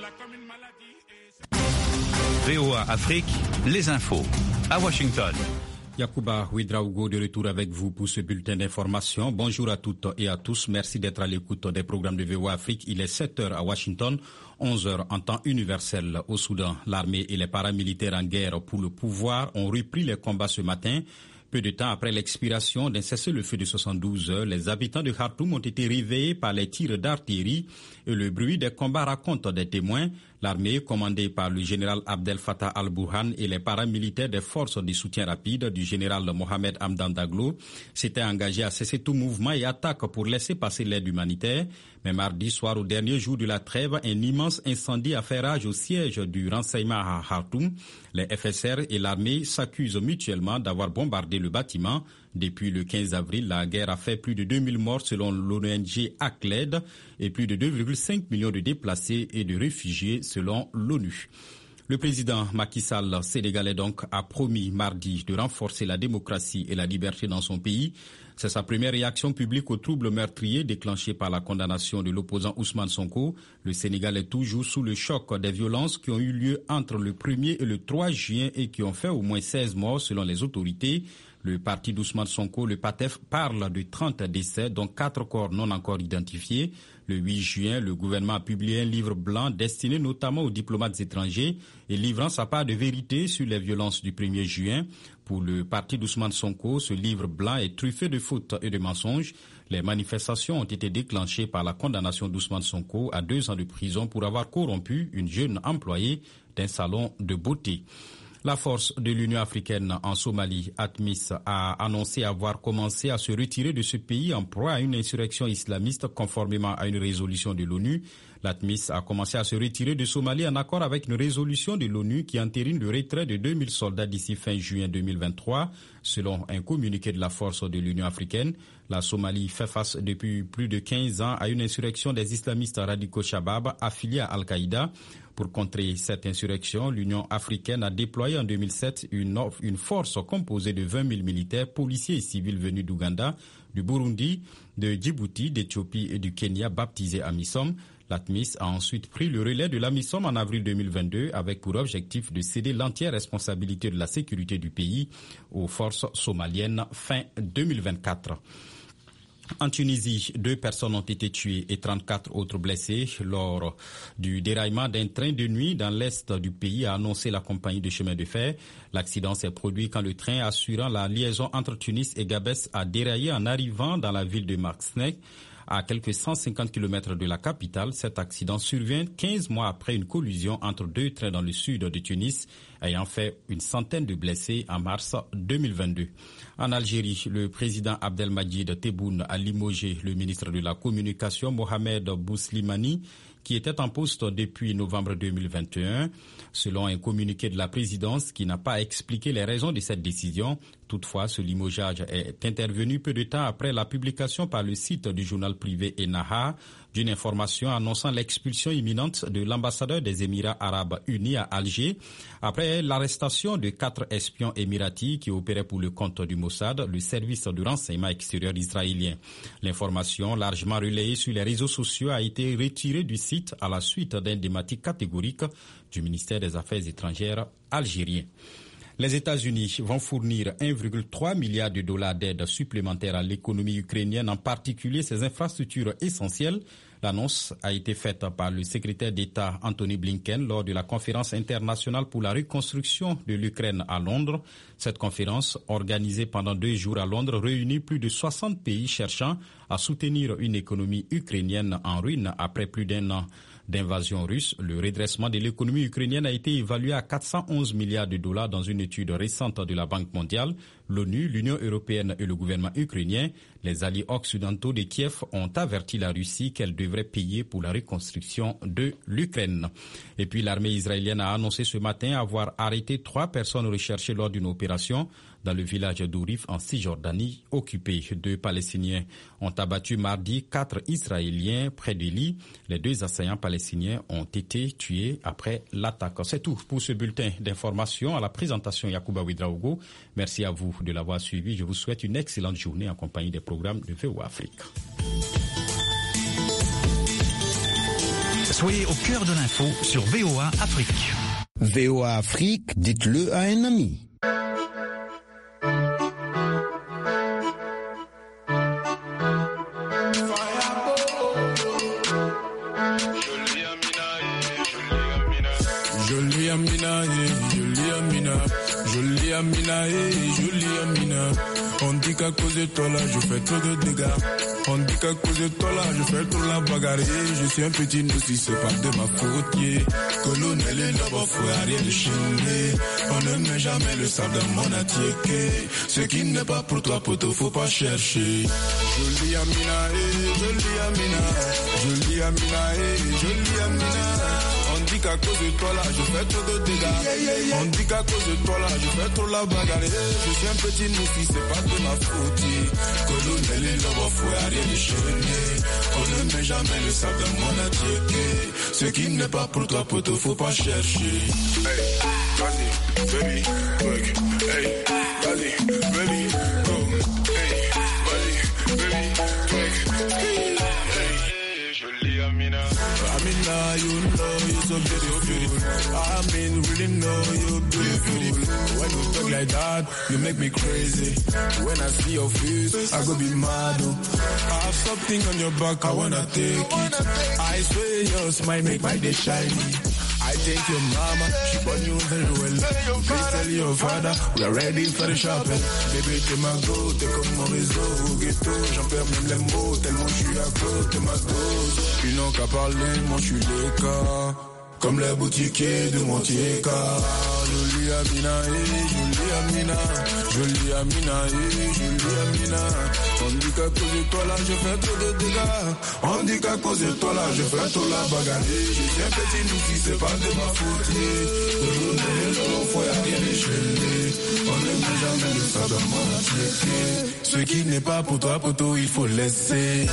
VOA Afrique, les infos. À Washington. Yacouba Ouedraogo de retour avec vous pour ce bulletin d'information. Bonjour à toutes et à tous. Merci d'être à l'écoute des programmes de VOA Afrique. Il est 7h à Washington, 11h en temps universel au Soudan. L'armée et les paramilitaires en guerre pour le pouvoir ont repris les combats ce matin. Peu de temps après l'expiration d'un cessez-le-feu de 72 heures, les habitants de Khartoum ont été réveillés par les tirs d'artillerie et le bruit des combats raconte des témoins. L'armée, commandée par le général Abdel Fattah al-Burhan et les paramilitaires des forces de soutien rapide du général Mohamed Hamdan Daglo, s'étaient engagés à cesser tout mouvement et attaque pour laisser passer l'aide humanitaire. Mais mardi soir, au dernier jour de la trêve, un immense incendie a fait rage au siège du renseignement à Khartoum. Les FSR et l'armée s'accusent mutuellement d'avoir bombardé le bâtiment. Depuis le 15 avril, la guerre a fait plus de 2000 morts selon l'ONG ACLED et plus de 2,5 millions de déplacés et de réfugiés selon l'ONU. Le président Macky Sall, sénégalais donc, a promis mardi de renforcer la démocratie et la liberté dans son pays. C'est sa première réaction publique aux troubles meurtriers déclenchés par la condamnation de l'opposant Ousmane Sonko. Le Sénégal est toujours sous le choc des violences qui ont eu lieu entre le 1er et le 3 juin et qui ont fait au moins 16 morts selon les autorités. Le parti d'Ousmane Sonko, le PATEF, parle de 30 décès, dont 4 corps non encore identifiés. Le 8 juin, le gouvernement a publié un livre blanc destiné notamment aux diplomates étrangers et livrant sa part de vérité sur les violences du 1er juin. Pour le parti d'Ousmane Sonko, ce livre blanc est truffé de fautes et de mensonges. Les manifestations ont été déclenchées par la condamnation d'Ousmane Sonko à 2 ans de prison pour avoir corrompu une jeune employée d'un salon de beauté. La force de l'Union africaine en Somalie, ATMIS, a annoncé avoir commencé à se retirer de ce pays en proie à une insurrection islamiste conformément à une résolution de l'ONU. L'ATMIS a commencé à se retirer de Somalie en accord avec une résolution de l'ONU qui entérine le retrait de 2000 soldats d'ici fin juin 2023. Selon un communiqué de la force de l'Union africaine, la Somalie fait face depuis plus de 15 ans à une insurrection des islamistes radicaux Shabab affiliés à Al-Qaïda. Pour contrer cette insurrection, l'Union africaine a déployé en 2007 une force composée de 20 000 militaires, policiers et civils venus d'Ouganda, du Burundi, de Djibouti, d'Éthiopie et du Kenya, baptisée AMISOM. L'ATMIS a ensuite pris le relais de l'AMISOM en avril 2022 avec pour objectif de céder l'entière responsabilité de la sécurité du pays aux forces somaliennes fin 2024. En Tunisie, 2 personnes ont été tuées et 34 autres blessées lors du déraillement d'un train de nuit dans l'est du pays, a annoncé la compagnie de chemin de fer. L'accident s'est produit quand le train assurant la liaison entre Tunis et Gabès a déraillé en arrivant dans la ville de Marsnek. À quelques 150 km de la capitale, cet accident survient 15 mois après une collision entre 2 trains dans le sud de Tunis, ayant fait une centaine de blessés en mars 2022. En Algérie, le président Abdelmadjid Tebboune a limogé le ministre de la Communication, Mohamed Bouslimani, qui était en poste depuis novembre 2021. Selon un communiqué de la présidence qui n'a pas expliqué les raisons de cette décision, toutefois, ce limogeage est intervenu peu de temps après la publication par le site du journal privé Ennaha d'une information annonçant l'expulsion imminente de l'ambassadeur des Émirats arabes unis à Alger après l'arrestation de 4 espions émiratis qui opéraient pour le compte du Mossad, le service de renseignement extérieur israélien. L'information, largement relayée sur les réseaux sociaux, a été retirée du site à la suite d'un démenti catégorique du ministère des Affaires étrangères algérien. Les États-Unis vont fournir 1,3 milliard de dollars d'aide supplémentaire à l'économie ukrainienne, en particulier ses infrastructures essentielles. L'annonce a été faite par le secrétaire d'État Anthony Blinken lors de la conférence internationale pour la reconstruction de l'Ukraine à Londres. Cette conférence, organisée pendant 2 jours à Londres, réunit plus de 60 pays cherchant à soutenir une économie ukrainienne en ruine après plus d'1 an d'invasion russe. Le redressement de l'économie ukrainienne a été évalué à 411 milliards de dollars dans une étude récente de la Banque mondiale. L'ONU, l'Union européenne et le gouvernement ukrainien, les alliés occidentaux de Kiev, ont averti la Russie qu'elle devrait payer pour la reconstruction de l'Ukraine. Et puis l'armée israélienne a annoncé ce matin avoir arrêté 3 personnes recherchées lors d'une opération dans le village d'Ourif en Cisjordanie occupé. 2 Palestiniens ont abattu mardi 4 Israéliens près d'Eli. Les 2 assaillants palestiniens ont été tués après l'attaque. C'est tout pour ce bulletin d'information. À la présentation, Yacouba Ouedraogo. Merci à vous de l'avoir suivi. Je vous souhaite une excellente journée en compagnie des programmes de VOA Afrique. Soyez au cœur de l'info sur VOA Afrique. VOA Afrique, dites-le à un ami. Jolie Amina, on dit qu'à cause de toi là je fais trop de dégâts. On dit qu'à cause de toi là je fais trop la bagarre. Je suis un petit noussi, c'est pas de ma faute. Colonel et là-bas, faut rien de chinguer. On ne met jamais le sable dans mon attiéké. Ce qui n'est pas pour toi, poteau, faut pas chercher. Jolie Amina, jolie Amina, jolie Amina, jolie Amina. On dit qu'à cause de toi là je fais trop de dégâts. On dit qu'à cause de toi là je fais trop la bagarre. Je suis un petit noussi, c'est pas de ma faute. Colonel et là-bas, faut rien de chinguer. On ne met jamais le sable dans mon attiéké. Ce qui n'est pas pour toi, poteau, faut pas chercher. Hey, vas-y, baby, work. Hey, vas-y, baby, go. Hey, vas-y, baby, work. Hey, jolie Amina. Amina, you know you're so beautiful. I mean, really know you're beautiful. When you talk like that, you make me crazy. When I see your face, I go be mad. I have something on your back, I wanna take it. I swear your smile make my day shiny. I thank your mama, she born you very well. Please tell your father, we are ready for the shopping. Baby, t'es ma go, t'es comme mon réseau. Ghetto, j'en perds même les mots, tellement je suis à côté de ma dose. Ils n'ont qu'à parler, moi je suis le cas. Comme les boutiquiers de Montier-Car. Jolie Amina, jolie Amina, jolie Amina, jolie Amina. On dit qu'à cause de toi là je fais trop de dégâts. On dit qu'à cause de toi là je fais trop la bagarre. Je suis un petit noussi, c'est pas de ma faute. Toujours faut y'a rien d'échelé. On ne met jamais le sable dans mon attiéké. Ce qui n'est pas pour toi, poteau, il faut laisser.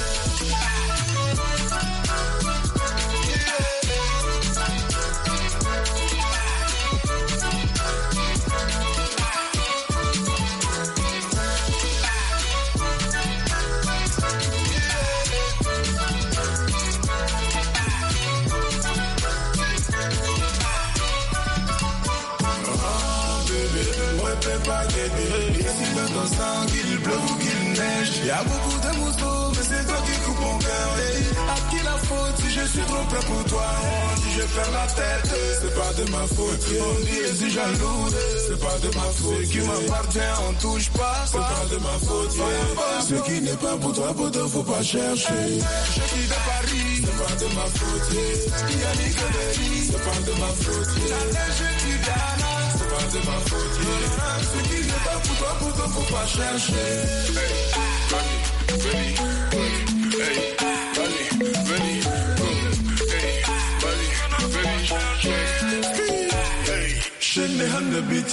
Il y a beaucoup de mousseaux, mais c'est toi qui coupe mon cœur. À qui la faute si je suis trop près pour toi? On dit je perds la tête, c'est pas de ma faute. On dit je suis jaloux, c'est pas de ma faute. Ce qui m'appartient, on touche pas, c'est pas de ma faute. Ce qui n'est pas pour toi, poteau, faut pas chercher. Je suis de Paris, c'est pas de ma faute. Yannick Belli, c'est pas de ma faute. La neige qui gagne, c'est pas de ma faute. Ce qui n'est pas pour toi, poteau, faut pas chercher. Ready, hey, ready, go, hey, hey, shake the hand a bit.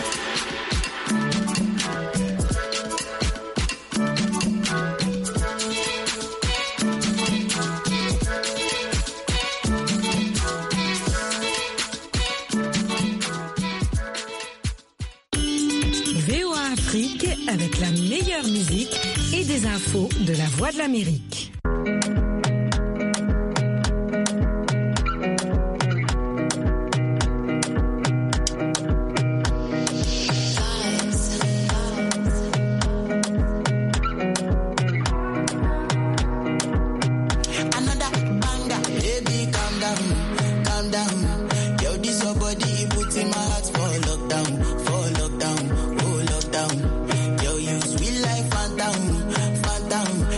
VOA Afrique avec la meilleure musique et des infos de la Voix de l'Amérique.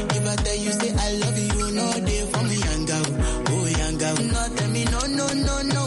No,